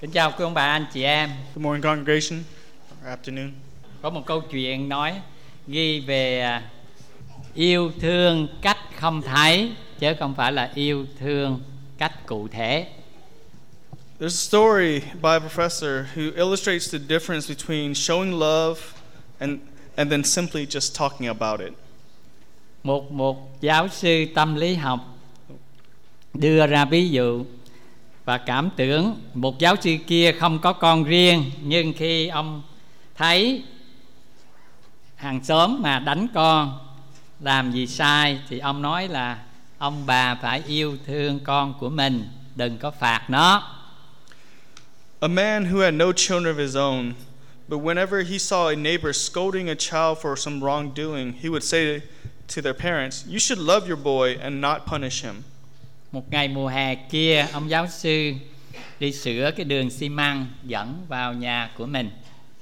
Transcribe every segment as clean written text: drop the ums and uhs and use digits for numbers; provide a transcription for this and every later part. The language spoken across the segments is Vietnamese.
Kính chào quý ông bà anh chị em. Good morning, congregation. Or afternoon. Có một câu chuyện nói ghi về yêu thương cách không thấy, chứ không phải là yêu thương cách cụ thể. There's a story by a professor who illustrates the difference between showing love and then simply just talking about it. Một giáo sư tâm lý học đưa ra ví dụ và cảm tưởng một giáo sư kia không có con riêng, nhưng khi ông thấy hàng xóm mà đánh con làm gì sai thì ông nói là ông bà phải yêu thương con của mình, đừng có phạt nó. A man who had no children of his own, but whenever he saw a neighbor scolding a child for some wrongdoing, he would say to their parents, "You should love your boy and not punish him." Một ngày mùa hè kia, ông giáo sư đi sửa cái đường xi măng dẫn vào nhà của mình.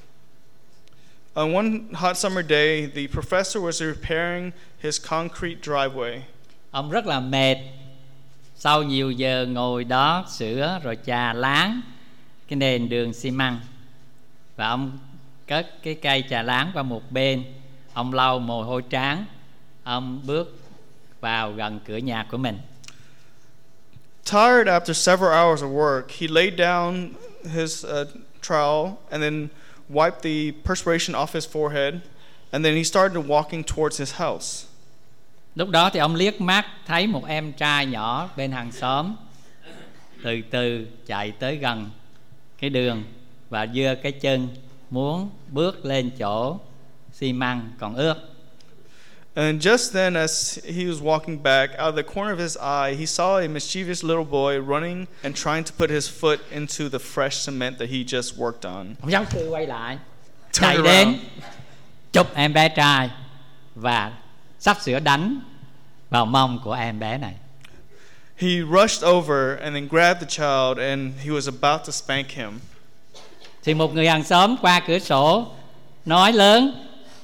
On one hot summer day, the professor was repairing his concrete driveway. Ông rất là mệt, sau nhiều giờ ngồi đó sửa rồi chà láng cái nền đường xi măng, và ông cất cái cây chà láng qua một bên. Ông lau mồ hôi trán, ông bước vào gần cửa nhà của mình. Tired after several hours of work, he laid down his trowel and then wiped the perspiration off his forehead, and then he started walking towards his house. Lúc đó thì ông liếc mắt thấy một em trai nhỏ bên hàng xóm từ từ chạy tới gần cái đường và giơ cái chân muốn bước lên chỗ xi măng còn ướt. And just then, as he was walking back, out of the corner of his eye, he saw a mischievous little boy running and trying to put his foot into the fresh cement that he just worked on. Ông giáo sư quay lại, Turn chạy đến around. chụp em bé trai và sắp sửa đánh vào mông của em bé này. He rushed over and then grabbed the child, and he was about to spank him. Thì một người hàng xóm qua cửa sổ nói lớn: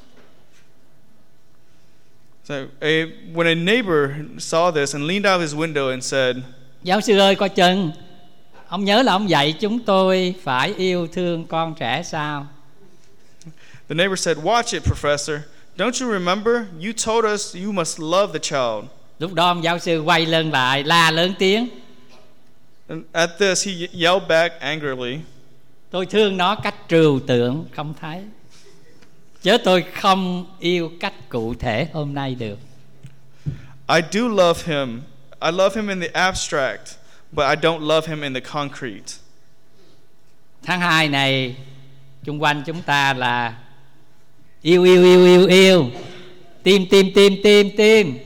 So, when a neighbor saw this and leaned out his window and said, "Giáo sư ơi, coi chừng, ông nhớ là ông dạy chúng tôi phải yêu thương con trẻ sao?" the neighbor said, "Watch it, professor. Don't you remember? You told us you must love the child." Lúc đó ông giáo sư quay lưng lại la lớn tiếng: And at this, he yelled back angrily, "Tôi thương nó cách trừu tượng không thấy, chứ tôi không yêu cách cụ thể hôm nay được." "I do love him. I love him in the abstract, but I don't love him in the concrete." Tháng 2 này chung quanh chúng ta là yêu yêu yêu yêu yêu, tim tim tim tim tim.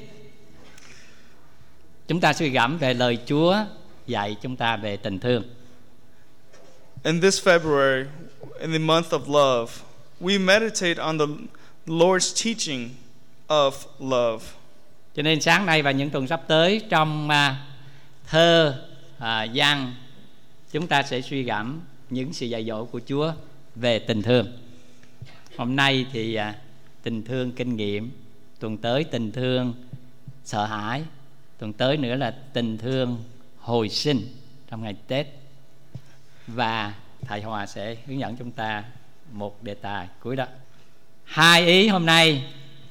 Chúng ta suy gẫm về lời Chúa dạy chúng ta về tình thương. In this February, in the month of love, we meditate on the Lord's teaching of love. Cho nên sáng nay và những tuần sắp tới, trong thơ văn, chúng ta sẽ suy gẫm những sự dạy dỗ của Chúa về tình thương. Hôm nay thì tình thương kinh nghiệm, tuần tới tình thương sợ hãi, tuần tới nữa là tình thương hồi sinh trong ngày Tết. Và thầy Hòa sẽ hướng dẫn chúng ta một đề tài cuối đó. Hai ý hôm nay: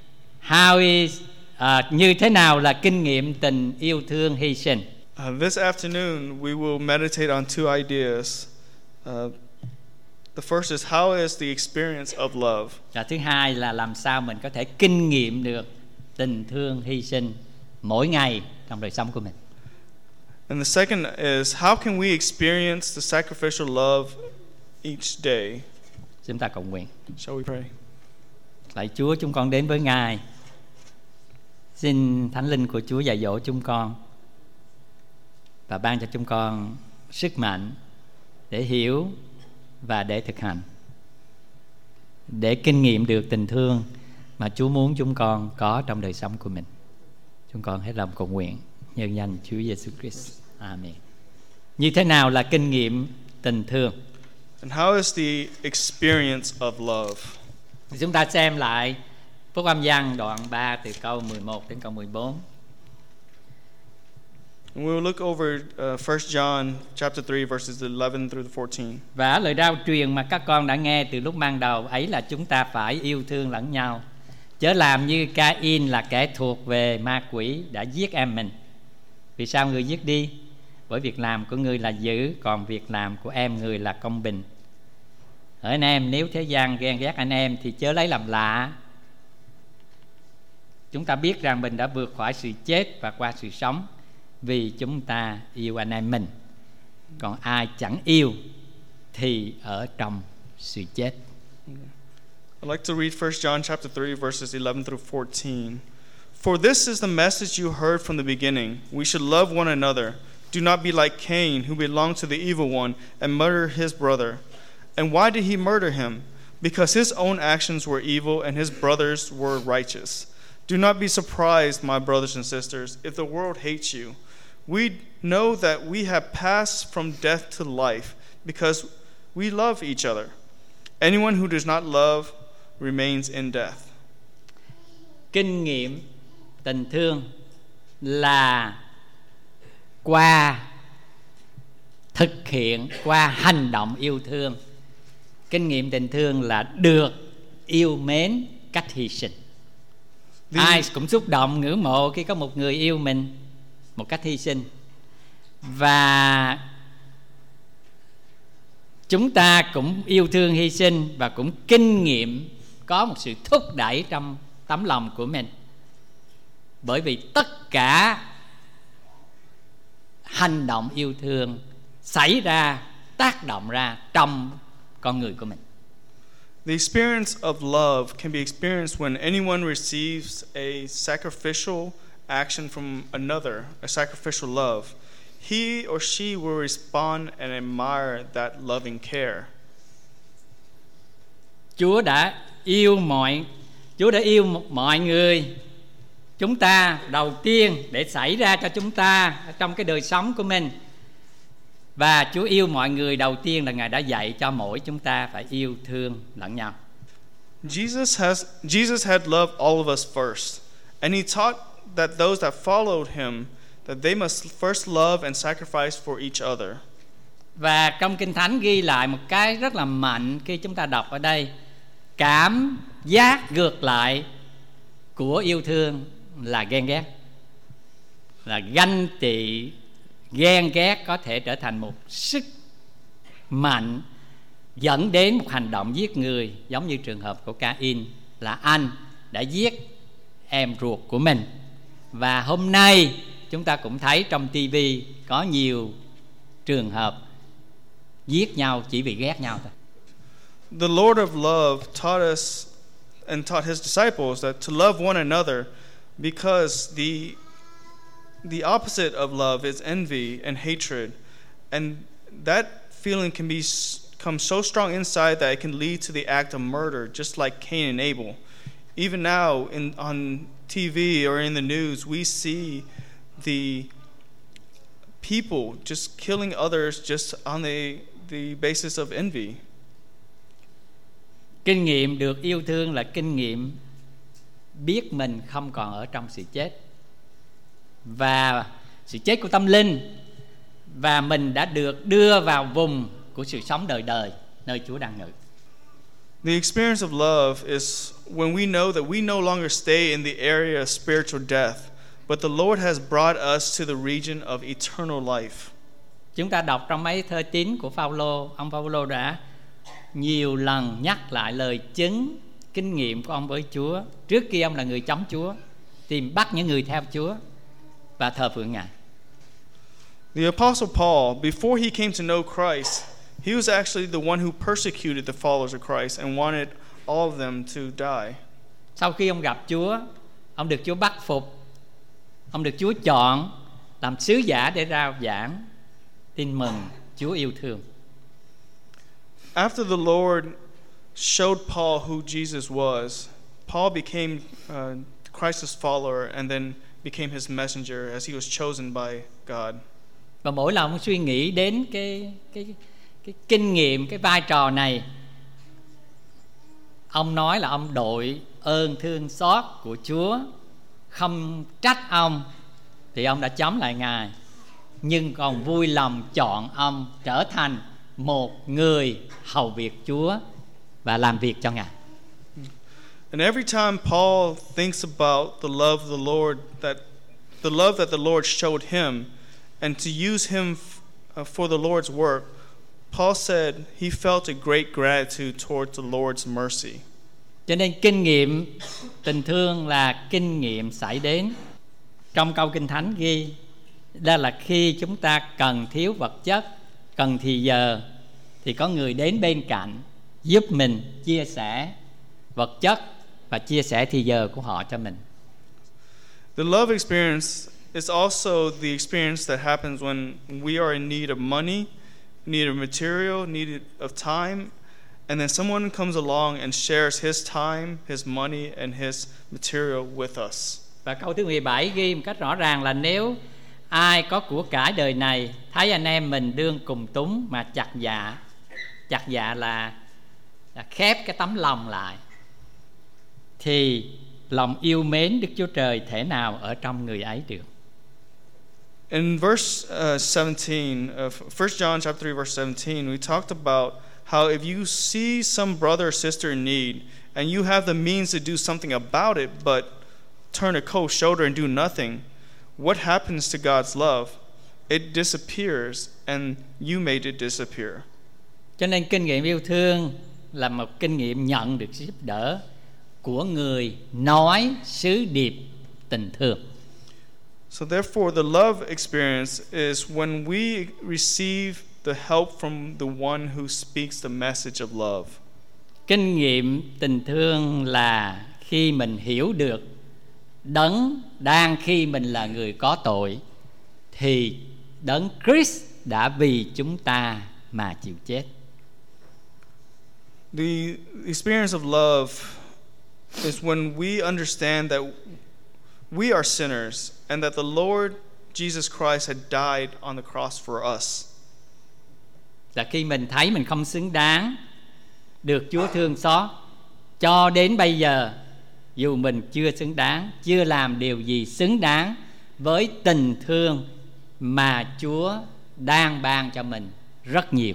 như thế nào là kinh nghiệm tình yêu thương hy sinh. This afternoon, we will meditate on two ideas. The first is, how is the experience of love? Và thứ hai là làm sao mình có thể kinh nghiệm được tình thương hy sinh mỗi ngày trong đời sống của mình. And the second is, how can we experience the sacrificial love each day? Chúng ta cầu nguyện. Shall we pray? Lạy Chúa, chúng con đến với Ngài. Xin Thánh Linh của Chúa dạy dỗ chúng con và ban cho chúng con sức mạnh để hiểu và để thực hành, để kinh nghiệm được tình thương mà Chúa muốn chúng con có trong đời sống của mình. Chúng con hết lòng cầu nguyện nhân danh Chúa Giêsu Christ. Amen. Như thế nào là kinh nghiệm tình thương? And how is the experience of love? Thì chúng ta xem lại Phúc Âm Giăng đoạn 3 từ câu 11 đến câu 14. And we'll look over 1 John chapter 3 verses 11 through 14. Và lời rao truyền mà các con đã nghe từ lúc ban đầu ấy là chúng ta phải yêu thương lẫn nhau, chớ làm như Ca-in là kẻ thuộc về ma quỷ đã giết em mình. Vì sao người giết đi? Bởi việc làm của người là dữ, còn việc làm của em người là công bình. Ở anh em, nếu thế gian ghen ghét anh em thì chớ lấy làm lạ. Chúng ta biết rằng mình đã vượt khỏi sự chết và qua sự sống, vì chúng ta yêu anh em mình. Còn ai chẳng yêu thì ở trong sự chết. I'd like to read 1 John chapter 3 verses 11 through 14. For this is the message you heard from the beginning. We should love one another. Do not be like Cain, who belonged to the evil one and murdered his brother. And why did he murder him? Because his own actions were evil and his brothers were righteous. Do not be surprised, my brothers and sisters, if the world hates you. We know that we have passed from death to life because we love each other. Anyone who does not love remains in death. Kinh nghiệm tình thương là qua thực hiện, qua hành động yêu thương. Kinh nghiệm tình thương là được yêu mến cách hy sinh. Ai cũng xúc động ngưỡng mộ khi có một người yêu mình một cách hy sinh. Và chúng ta cũng yêu thương hy sinh và cũng kinh nghiệm có một sự thúc đẩy trong tấm lòng của mình. Bởi vì tất cả hành động yêu thương xảy ra, tác động ra trong con người của mình. The experience of love can be experienced when anyone receives a sacrificial action from another, a sacrificial love. He or she will respond and admire that loving care. Chúa đã yêu mọi người. Chúng ta đầu tiên để xảy ra cho chúng ta trong cái đời sống của mình. Và Chúa yêu mọi người đầu tiên là Ngài đã dạy cho mỗi chúng ta phải yêu thương lẫn nhau. Jesus had loved all of us first, and he taught that those that followed him that they must first love and sacrifice for each other. Và trong Kinh Thánh ghi lại một cái rất là mạnh khi chúng ta đọc ở đây. Cảm giác ngược lại của yêu thương là ghen ghét, là ganh tị. Ghen ghét có thể trở thành một sức mạnh dẫn đến một hành động giết người, giống như trường hợp của Ca-in, là anh đã giết em ruột của mình. Và hôm nay chúng ta cũng thấy trong TV có nhiều trường hợp giết nhau chỉ vì ghét nhau thôi. The Lord of love taught us and taught his disciples that to love one another because the opposite of love is envy and hatred, and that feeling can become so strong inside that it can lead to the act of murder, just like Cain and Abel. Even now on TV or in the news, we see the people just killing others just on the basis of envy. Kinh nghiệm được yêu thương là kinh nghiệm biết mình không còn ở trong sự chết và sự chết của tâm linh, và mình đã được đưa vào vùng của sự sống đời đời nơi Chúa đang ngự. The experience of love is when we know that we no longer stay in the area of spiritual death, but the Lord has brought us to the region of eternal life. Chúng ta đọc trong mấy thơ tín của Phaolô, ông Phaolô đã nhiều lần nhắc lại lời chứng kinh nghiệm của ông với Chúa. Trước kia ông là người chống Chúa, tìm bắt những người theo Chúa và thờ phượng Ngài. The Apostle Paul, before he came to know Christ, he was actually the one who persecuted the followers of Christ and wanted all of them to die. Sau khi ông gặp Chúa, ông được Chúa bắt phục, ông được Chúa chọn làm sứ giả để rao giảng tin mừng Chúa yêu thương. After the Lord showed Paul who Jesus was, Paul became Christ's follower and then became his messenger as he was chosen by God. Và mỗi lần ông suy nghĩ đến cái kinh nghiệm, cái vai trò này, ông nói là ông đội ơn thương xót của Chúa không trách ông, thì ông đã chống lại Ngài nhưng còn vui lòng chọn ông trở thành một người hầu việc Chúa và làm việc cho Ngài. And every time Paul thinks about the love of the love that the Lord showed him, and to use him for the Lord's work, Paul said he felt a great gratitude towards the Lord's mercy. Cho nên kinh nghiệm tình thương là kinh nghiệm xảy đến. Trong câu Kinh Thánh ghi đó là khi chúng ta cần thiếu vật chất, cần thì giờ, thì có người đến bên cạnh giúp mình chia sẻ vật chất và chia sẻ thì giờ của họ cho mình. The love experience is also the experience that happens when we are in need of money, need of material, need of time, and then someone comes along and shares his time, his money, and his material with us. Và câu thứ 17 ghi một cách rõ ràng là nếu ai có của cải đời này thấy anh em mình đương cùng túng mà chặt dạ là khép cái tấm lòng lại, thì lòng yêu mến Đức Chúa Trời thể nào ở trong người ấy được. In verse 17 of 1 John chapter 3 verse 17, we talked about how if you see some brother or sister in need and you have the means to do something about it but turn a cold shoulder and do nothing, what happens to God's love? It disappears and you made it disappear. Cho nên kinh nghiệm yêu thương là một kinh nghiệm nhận được sự giúp đỡ của người nói sứ điệp tình thương. So therefore the love experience is when we receive the help from the one who speaks the message of love. Kinh nghiệm tình thương là khi mình hiểu được Đấng đang khi mình là người có tội thì Đấng Christ đã vì chúng ta mà chịu chết. The experience of love is when we understand that we are sinners and that the Lord Jesus Christ had died on the cross for us. Là khi mình thấy mình không xứng đáng được Chúa thương xót cho đến bây giờ, dù mình chưa xứng đáng, chưa làm điều gì xứng đáng với tình thương mà Chúa đang ban cho mình rất nhiều.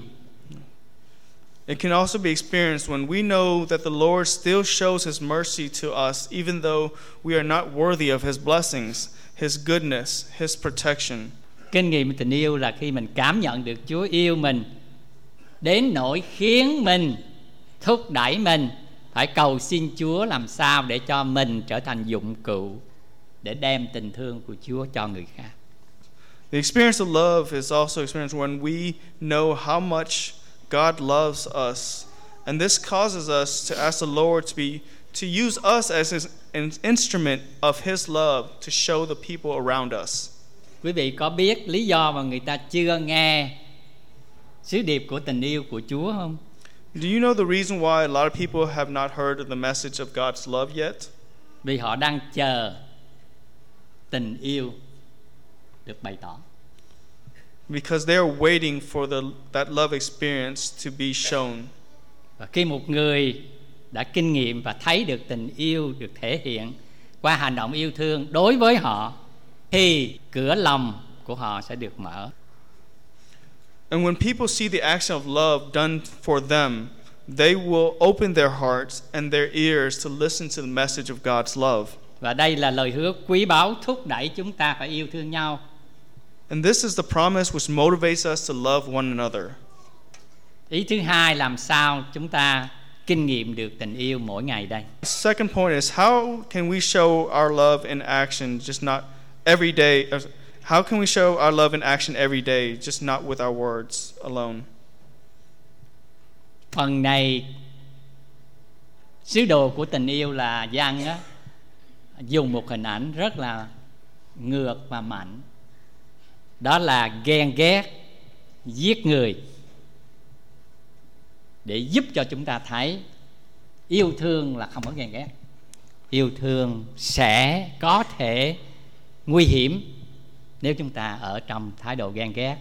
It can also be experienced when we know that the Lord still shows His mercy to us even though we are not worthy of His blessings, His goodness, His protection. Kinh nghiệm tình yêu là khi mình cảm nhận được Chúa yêu mình đến nỗi khiến mình, thúc đẩy mình phải cầu xin Chúa làm sao để cho mình trở thành dụng cụ để đem tình thương của Chúa cho người khác. The experience of love is also experienced when we know how much God loves us, and this causes us to ask the Lord to use us as an instrument of His love to show the people around us. Quý vị có biết lý do mà người ta chưa nghe sứ điệp của tình yêu của Chúa không? Do you know the reason why a lot of people have not heard of the message of God's love yet? Vì họ đang chờ tình yêu được bày tỏ. Because they are waiting for that love experience to be shown. Và khi một người đã kinh nghiệm và thấy được tình yêu được thể hiện qua hành động yêu thương đối với họ, thì cửa lòng của họ sẽ được mở. And when people see the action of love done for them, they will open their hearts and their ears to listen to the message of God's love. Và đây là lời hứa quý báu thúc đẩy chúng ta phải yêu thương nhau. And this is the promise which motivates us to love one another. Ý thứ hai, làm sao chúng ta kinh nghiệm được tình yêu mỗi ngày đây? The second point is how can we show our love in action, just not every day? How can we show our love in action every day, just not with our words alone? Phần này sứ đồ của tình yêu là Giăng á, dùng một hình ảnh rất là ngược và mạnh. Đó là ghen ghét, giết người, để giúp cho chúng ta thấy yêu thương là không có ghen ghét. Yêu thương sẽ có thể nguy hiểm nếu chúng ta ở trong thái độ ghen ghét.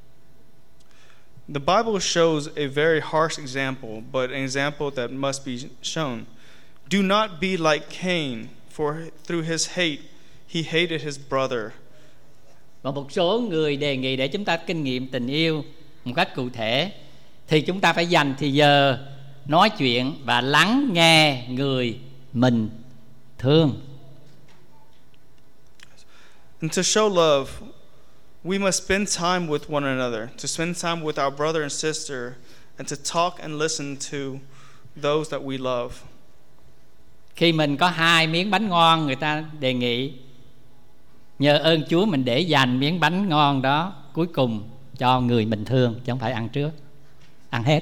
The Bible shows a very harsh example, but an example that must be shown. Do not be like Cain, for through his hate he hated his brother. Và một số người đề nghị để chúng ta kinh nghiệm tình yêu một cách cụ thể thì chúng ta phải dành thời giờ nói chuyện và lắng nghe người mình thương. And to show love, we must spend time with one another, to spend time with our brother and sister, and to talk and listen to those that we love. Khi mình có 2 miếng bánh ngon, người ta đề nghị nhờ ơn Chúa mình để dành miếng bánh ngon đó cuối cùng cho người mình thương, chứ không phải ăn trước, ăn hết.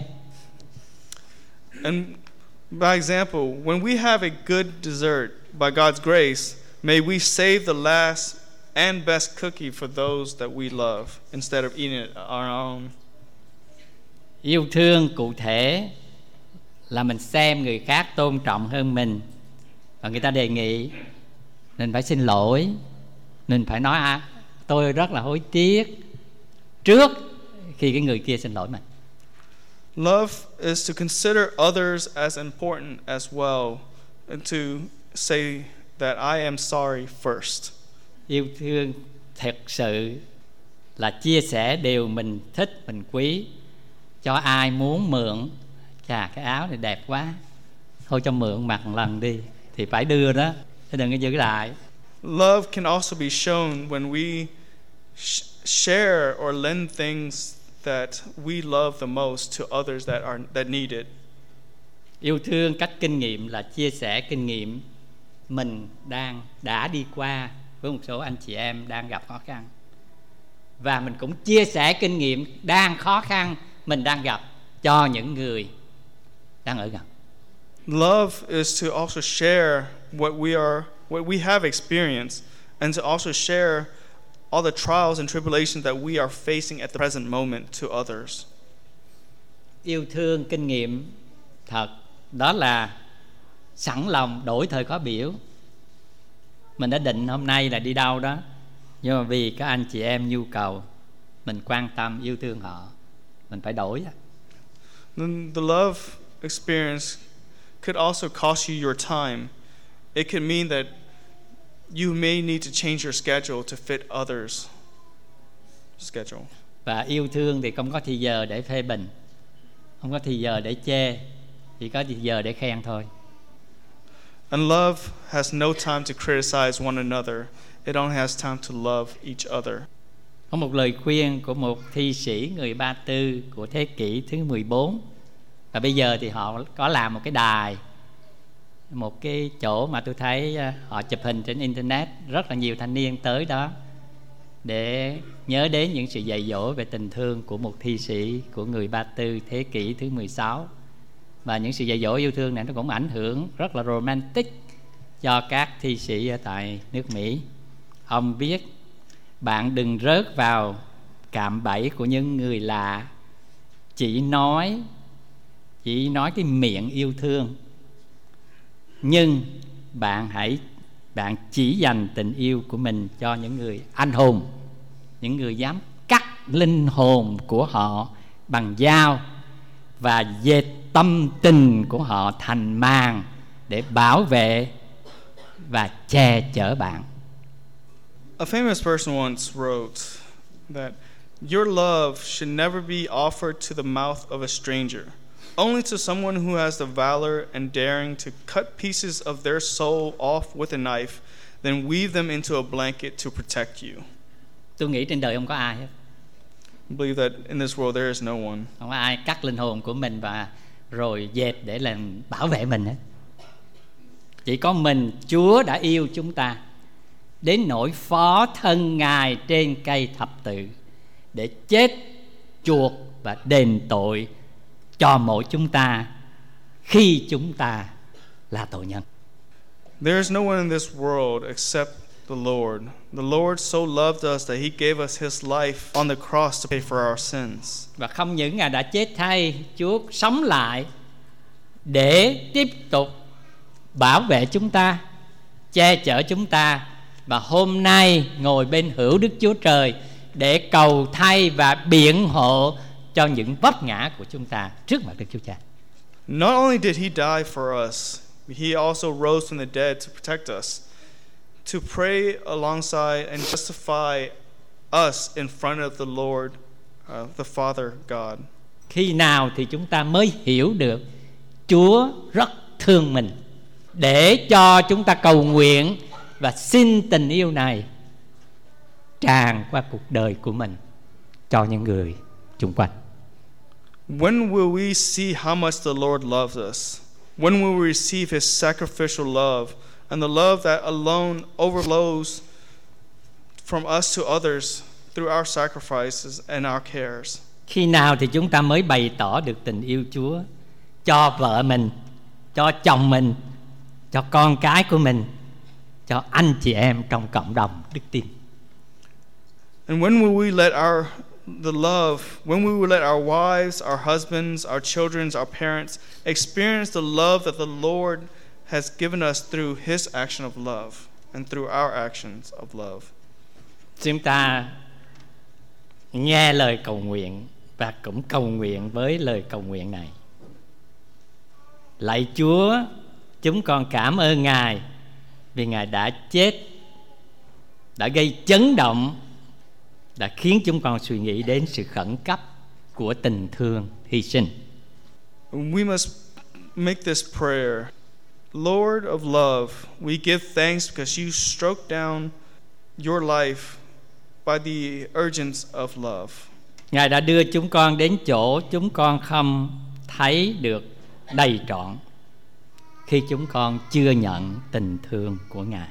And by example, when we have a good dessert by God's grace, may we save the last and best cookie for those that we love instead of eating it on our own. Yêu thương cụ thể là mình xem người khác tôn trọng hơn mình, và người ta đề nghị nên phải xin lỗi, nên phải nói tôi rất là hối tiếc trước khi cái người kia xin lỗi mình. Love is to consider others as important as well, and to say that I am sorry first. Yêu thương thật sự là chia sẻ điều mình thích, mình quý, cho ai muốn mượn. Chà, cái áo này đẹp quá, thôi cho mượn mặc một lần đi, thì phải đưa đó, chứ đừng có giữ lại. Love can also be shown when we share or lend things that we love the most to others that need it. Yêu thương cách kinh nghiệm là chia sẻ kinh nghiệm mình đã đi qua với một số anh chị em đang gặp khó khăn, và mình cũng chia sẻ kinh nghiệm đang khó khăn mình đang gặp cho những người đang ở gần. Love is to also share what we have experienced, and to also share all the trials and tribulations that we are facing at the present moment to others. Yêu thương kinh nghiệm thật đó là sẵn lòng đổi thời khóa biểu. Mình đã định hôm nay là đi đâu đó, nhưng mà vì các anh chị em nhu cầu, mình quan tâm yêu thương họ, mình phải đổi. The love experience could also cost you your time. It could mean that you may need to change your schedule to fit others' schedule. Và yêu thương thì không có thì giờ để phê bình, không có thì giờ để chê, chỉ có thì giờ để khen thôi. And love has no time to criticize one another. It only has time to love each other. Có một lời khuyên của một thi sĩ người Ba Tư của thế kỷ thứ 14. Và bây giờ thì họ có làm một cái đài, một cái chỗ mà tôi thấy họ chụp hình trên internet, rất là nhiều thanh niên tới đó để nhớ đến những sự dạy dỗ về tình thương của một thi sĩ của người Ba Tư thế kỷ thứ 16. Và những sự dạy dỗ yêu thương này nó cũng ảnh hưởng rất là romantic cho các thi sĩ ở tại nước Mỹ. Ông viết: bạn đừng rớt vào cạm bẫy của những người lạ chỉ nói cái miệng yêu thương, nhưng bạn chỉ dành tình yêu của mình cho những người anh hùng, những người dám cắt linh hồn của họ bằng dao và dệt tâm tình của họ thành màng để bảo vệ và che chở bạn. A famous person once wrote that your love should never be offered to the mouth of a stranger, only to someone who has the valor and daring to cut pieces of their soul off with a knife, then weave them into a blanket to protect you. Tôi nghĩ trên đời không có ai hết. I believe that in this world there is no one. Không có ai cắt linh hồn của mình và rồi dệt để làm bảo vệ mình hết. Chỉ có mình, Chúa đã yêu chúng ta đến nỗi phó thân Ngài trên cây thập tự để chết chuộc và đền tội cho mỗi chúng ta khi chúng ta là tội nhân. There is no one in this world except the Lord. The Lord so loved us that He gave us His life on the cross to pay for our sins. Và không những Ngài đã chết thay, Chúa sống lại để tiếp tục bảo vệ chúng ta, che chở chúng ta, và hôm nay ngồi bên hữu Đức Chúa Trời để cầu thay và biện hộ cho những vấp ngã của chúng ta trước mặt Đức Chúa Cha. Not only did He die for us, He also rose from the dead to protect us, to pray alongside and justify us in front of the Lord, the Father God. Khi nào thì chúng ta mới hiểu được Chúa rất thương mình, để cho chúng ta cầu nguyện và xin tình yêu này tràn qua cuộc đời của mình cho những người xung quanh. When will we see how much the Lord loves us? When will we receive His sacrificial love and the love that alone overflows from us to others through our sacrifices and our cares? Khi nào thì chúng ta mới bày tỏ được tình yêu Chúa cho vợ mình, cho chồng mình, cho con cái của mình, cho anh chị em trong cộng đồng đức tin? And when will we let when we will let our wives, our husbands, our children, our parents experience the love that the Lord has given us through His action of love and through our actions of love? Chúng ta nghe lời cầu nguyện và cũng cầu nguyện với lời cầu nguyện này. Lạy Chúa, chúng con cảm ơn Ngài vì Ngài đã chết, đã gây chấn động, đã khiến chúng con suy nghĩ đến sự khẩn cấp của tình thương hy sinh. We must make this prayer. Lord of love, we give thanks because you stroked down your life by the urgence of love. Ngài đã đưa chúng con đến chỗ chúng con không thấy được đầy trọn khi chúng con chưa nhận tình thương của Ngài.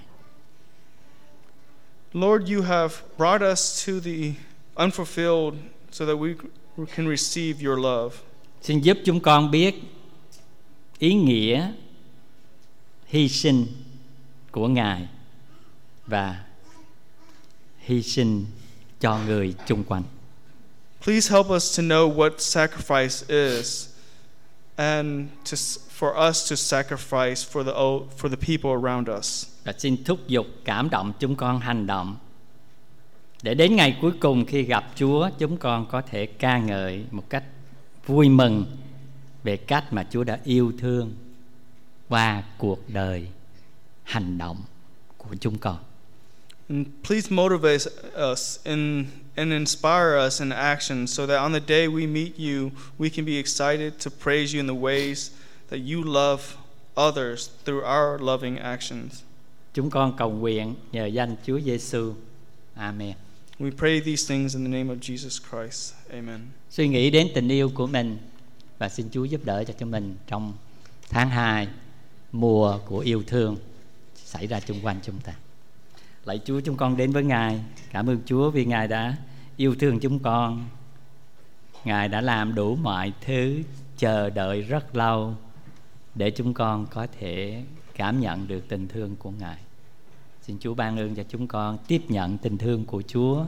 Lord, you have brought us to the unfulfilled so that we can receive your love. Xin giúp chúng con biết ý nghĩa hy sinh của Ngài và hy sinh cho người chung quanh. Please help us to know what sacrifice is and for us to sacrifice for the people around us. Và xin thúc giục cảm động chúng con hành động để đến ngày cuối cùng khi gặp Chúa, chúng con có thể ca ngợi một cách vui mừng về cách mà Chúa đã yêu thương qua cuộc đời hành động của chúng con. And please motivate us and inspire us in action so that on the day we meet you, we can be excited to praise you in the ways that you love others through our loving actions. Chúng con cầu nguyện nhờ danh Chúa Giêsu. Amen. We pray these things in the name of Jesus Christ. Amen. Suy nghĩ đến tình yêu của mình và xin Chúa giúp đỡ cho chúng mình trong tháng 2, mùa của yêu thương xảy ra chung quanh chúng ta. Lạy Chúa, chúng con đến với Ngài. Cảm ơn Chúa vì Ngài đã yêu thương chúng con. Ngài đã làm đủ mọi thứ, chờ đợi rất lâu để chúng con có thể cảm nhận được tình thương của Ngài. Xin Chúa ban ơn cho chúng con tiếp nhận tình thương của Chúa.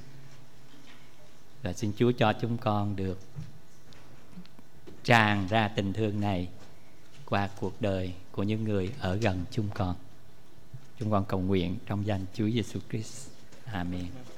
Và xin Chúa cho chúng con được tràn ra tình thương này qua cuộc đời của những người ở gần chúng con. Chúng con cầu nguyện trong danh Chúa Giêsu Christ. Amen.